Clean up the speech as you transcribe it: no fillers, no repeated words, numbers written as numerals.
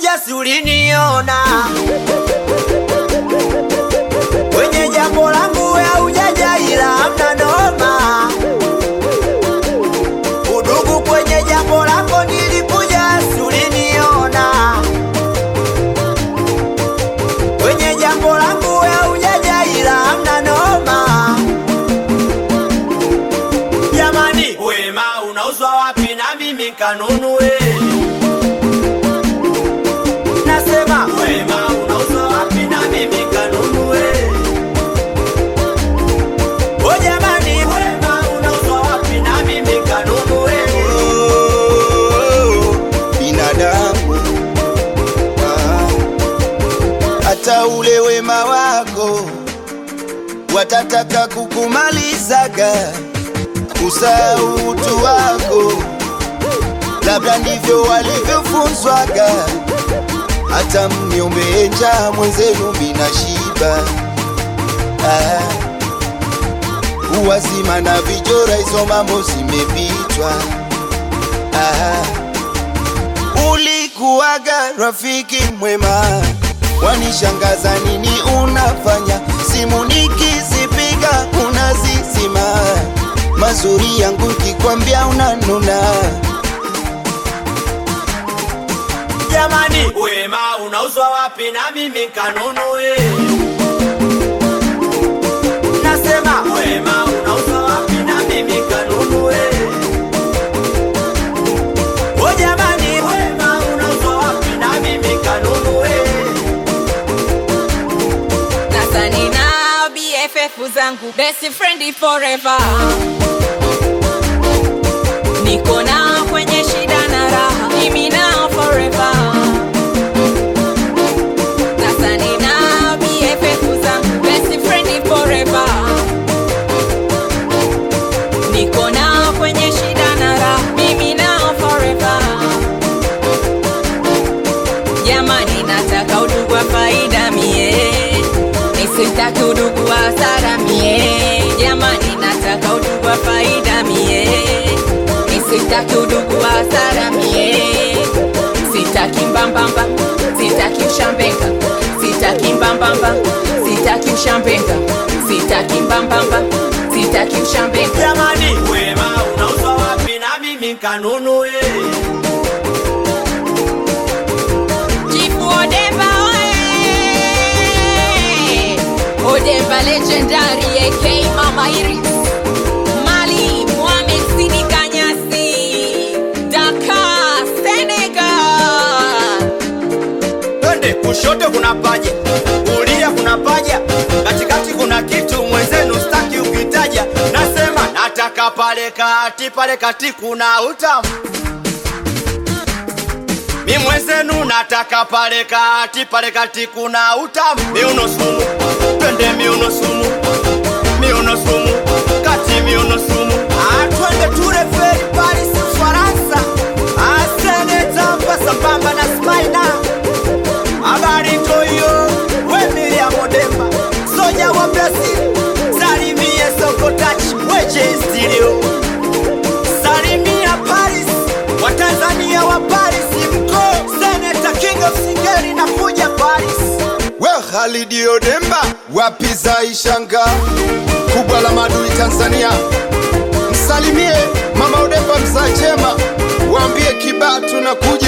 nilikuja si uliniona, kwenye jambo langu ya ujaja ila hamna noma. Udugu kwenye jambo lako nilikuja si uliniona, kwenye jambo langu ya ujaja ila hamna noma. Jamani, wema unauzwa wapi na mimi kanunue? Nasema wema unauzwa wapi na mimi kanunue? Oh jamani, wema unauzwa wapi na mimi kanunue? Binadamu hata ule wema wako watataka kukumalizaga, kusahau utu wako, labda ndivyo walivyofunzwaga. Hata mniombe njaa mwenzenu mina shiba. Uwazima na vijora hizo mambo zimepitwa. Ulikuwaga rafiki mwema, wanishangaza nini unafanya? Simu nikizipiga unazizima, mazuri yangu kikwambia unanuna. Jamani, wema unauzwa wapi na mimi kanunue? Nasema wema unauzwa wapi na mimi kanunue? Oh jamani, wema unauzwa wapi na mimi kanunue? Sasa nina BFF zangu, best friend forever. Niko na kwenye shida na raha, mimi na forever. Sasa nina BFF zangu, best friend forever. Niko na kwenye shida na raha, mimi na forever. Jamani, nataka udugu wa faida mie, nisitaki udugu wa hasara mie. Jamani, nataka udugu wa faida mie, sitaki udugu wa hasara mie. Sitaki mbambamba, sitaki ushambenga. Sitaki mbambamba, sitaki ushambenga. Sitaki mbambamba, sitaki ushambenga. Jamani, wema unauzwa wapi na mimi kanunue? Chifu Odemba oe, Odemba legendary AK Mama Iris, Mali Mohamed Sidi Kanyasi, Dakar Senegal. Twende kushoto kuna paja, kulia kuna paja, katikati kuna kitu mwenzenu staki ukitaja. Nasema nataka pale kati kuna utamu. Mi mwenzenu nataka pale kati kuna utamu. Miuno sumu, twende miuno sumu. Miuno sumu, kati miuno sumu. Twende ture feri Paris Ufaransa. Asene tamba sambamba na Spina. Habari toyo, we Miriam Odemba. Soja wa Brazil, salimie Soko Touch, weche stereo. Salimia Paris, wa Tanzania wa Paris mko. Senator King of Singeli na kuja Paris. We Khalidi Odemba, wapiza ishanga kubwa la madui Tanzania. Msalimie Mama Odemba mzachema, waambie Kibatu na kuja.